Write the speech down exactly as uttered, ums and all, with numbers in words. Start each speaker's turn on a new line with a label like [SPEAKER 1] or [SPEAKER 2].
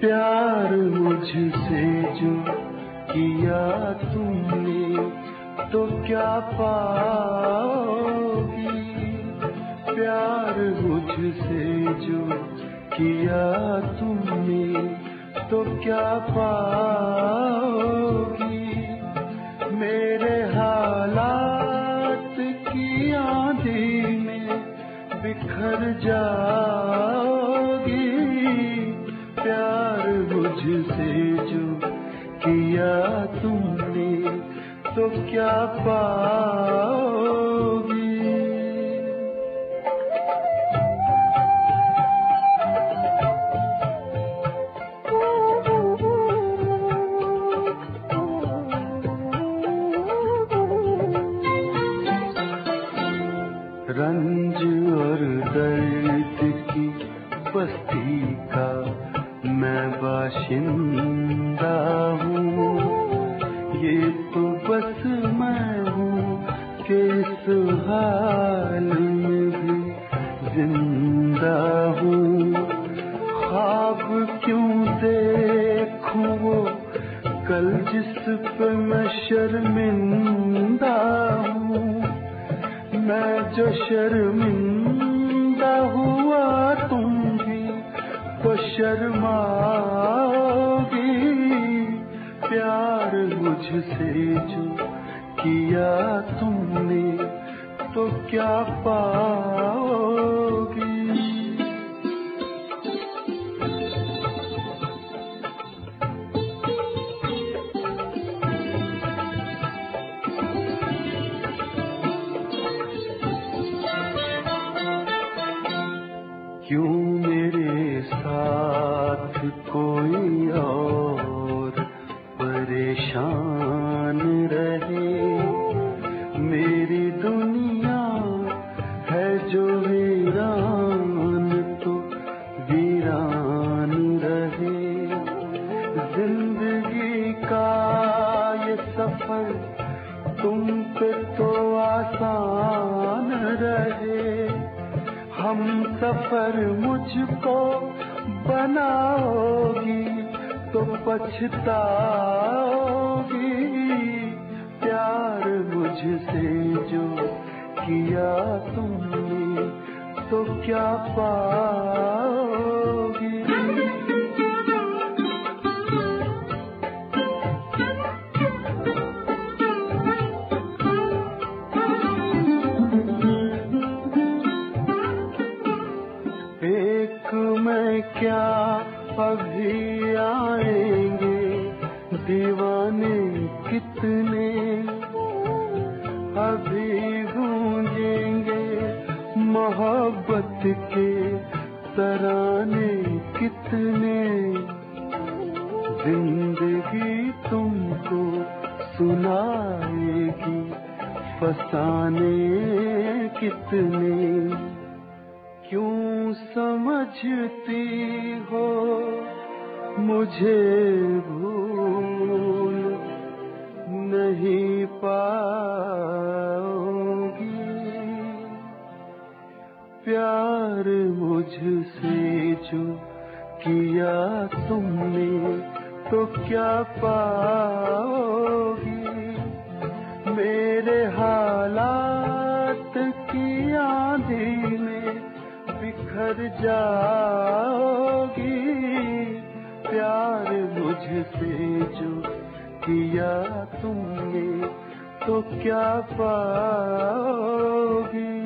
[SPEAKER 1] प्यार मुझसे जो किया तुमने तो क्या पाओगी। प्यार मुझसे जो किया तुमने तो क्या पाओगी। मेरे हालात की आंधी में बिखर जाओगी। प्यार मुझसे जो किया तुमने तो क्या पाओगी। रंज और दर्द की बस्ती का मैं बाशिंदा हूँ। ये तो बस मैं हूँ कि इस हाल में भी जिंदा हूँ। ख्वाब क्यों देखूं वो कल जिस पे मैं शर्मिंदा हूँ। मैं जो शर्मिंदा हुआ तुम भी तो शर्माओगी। प्यार मुझसे जो किया तुमने तो क्या पाओगी। क्यों मेरे साथ कोई और परेशान रहे। मेरी दुनिया है जो वीरान तो वीरान रहे। जिंदगी का ये सफर तुम पे तो आसान रहे। हम सफर मुझको बनाओगी तो पछताओगी। प्यार मुझसे जो किया तुमने तो क्या पाओगी। एक में क्या अभी आएंगे दीवाने कितने। अभी गूंजेंगे मोहब्बत के तराने कितने। जिंदगी तुमको सुनाएगी फसाने कितने। क्यों समझती हो मुझे भूल नहीं पाओगी। प्यार मुझसे जो किया तुमने तो क्या पाओगी। मेरे हालात की आंधी में बिखर जाओगी। प्यार मुझसे जो किया तुमने तो क्या पाओगी।